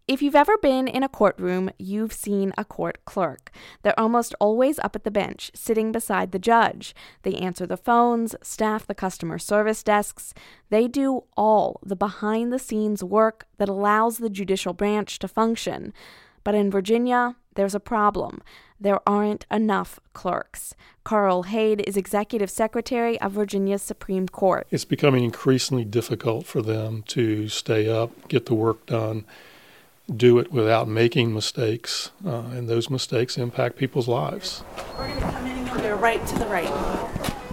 If you've ever been in a courtroom, you've seen a court clerk. They're almost always up at the bench, sitting beside the judge. They answer the phones, staff the customer service desks. They do all the behind-the-scenes work that allows the judicial branch to function. But in Virginia, there's a problem. There aren't enough clerks. Carl Hayde is executive secretary of Virginia's Supreme Court. It's becoming increasingly difficult for them to stay up, get the work done, do it without making mistakes, and those mistakes impact people's lives. We're going to come in and go right to the right.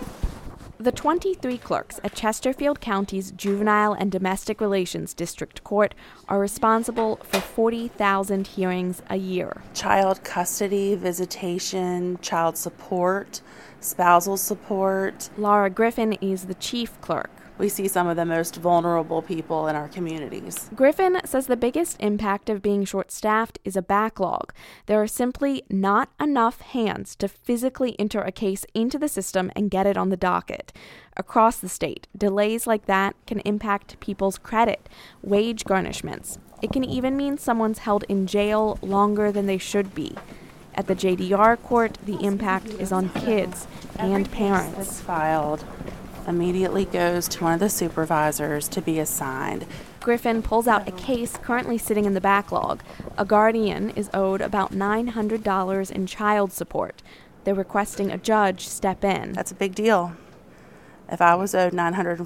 The 23 clerks at Chesterfield County's Juvenile and Domestic Relations District Court are responsible for 40,000 hearings a year. Child custody, visitation, child support, spousal support. Laura Griffin is the chief clerk. We see some of the most vulnerable people in our communities. Griffin says the biggest impact of being short-staffed is a backlog. There are simply not enough hands to physically enter a case into the system and get it on the docket. Across the state, delays like that can impact people's credit, wage garnishments. It can even mean someone's held in jail longer than they should be. At the JDR court, the impact is on kids and parents. Every case that's filed immediately goes to one of the supervisors to be assigned. Griffin pulls out a case currently sitting in the backlog. A guardian is owed about $900 in child support. They're requesting a judge step in. That's a big deal. If I was owed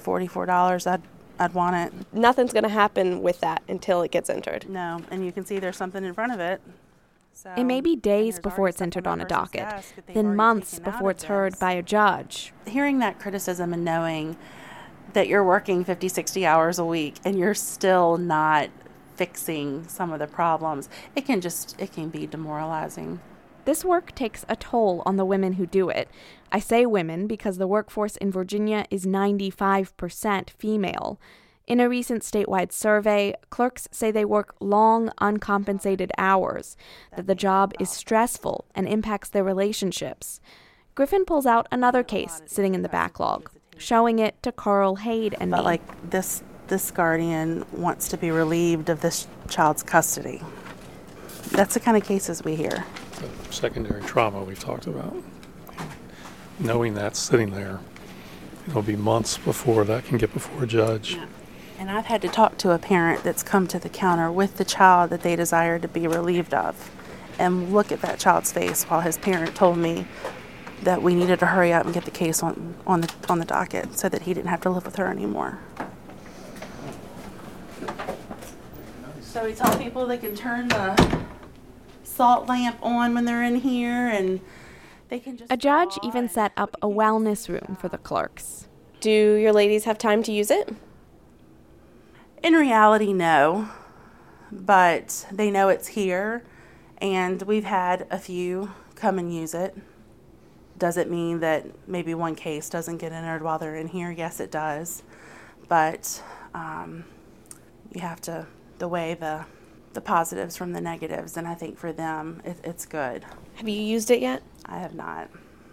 $944, I'd want it. Nothing's going to happen with that until it gets entered. No, and you can see there's something in front of it. So, it may be days before it's entered on a docket, then months before it's heard by a judge. Hearing that criticism and knowing that you're working 50, 60 hours a week and you're still not fixing some of the problems, it can be demoralizing. This work takes a toll on the women who do it. I say women because the workforce in Virginia is 95% female. In a recent statewide survey, clerks say they work long, uncompensated hours, that the job is stressful and impacts their relationships. Griffin pulls out another case sitting in the backlog, showing it to Carl Hayde and me. But like this guardian wants to be relieved of this child's custody. That's the kind of cases we hear. The secondary trauma we've talked about. Knowing that's sitting there, it'll be months before that can get before a judge. Yeah. And I've had to talk to a parent that's come to the counter with the child that they desire to be relieved of and look at that child's face while his parent told me that we needed to hurry up and get the case on the docket so that he didn't have to live with her anymore. So we tell people they can turn the salt lamp on when they're in here and they can just... A judge even set up a wellness room for the clerks. Do your ladies have time to use it? In reality, no, but they know it's here, and we've had a few come and use it. Does it mean that maybe one case doesn't get entered while they're in here? Yes, it does, but you have to weigh the positives from the negatives, and I think for them, it's good. Have you used it yet? I have not.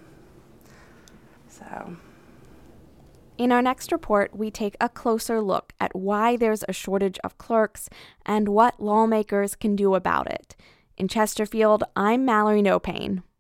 So... In our next report, we take a closer look at why there's a shortage of clerks and what lawmakers can do about it. In Chesterfield, I'm Mallory Nopane.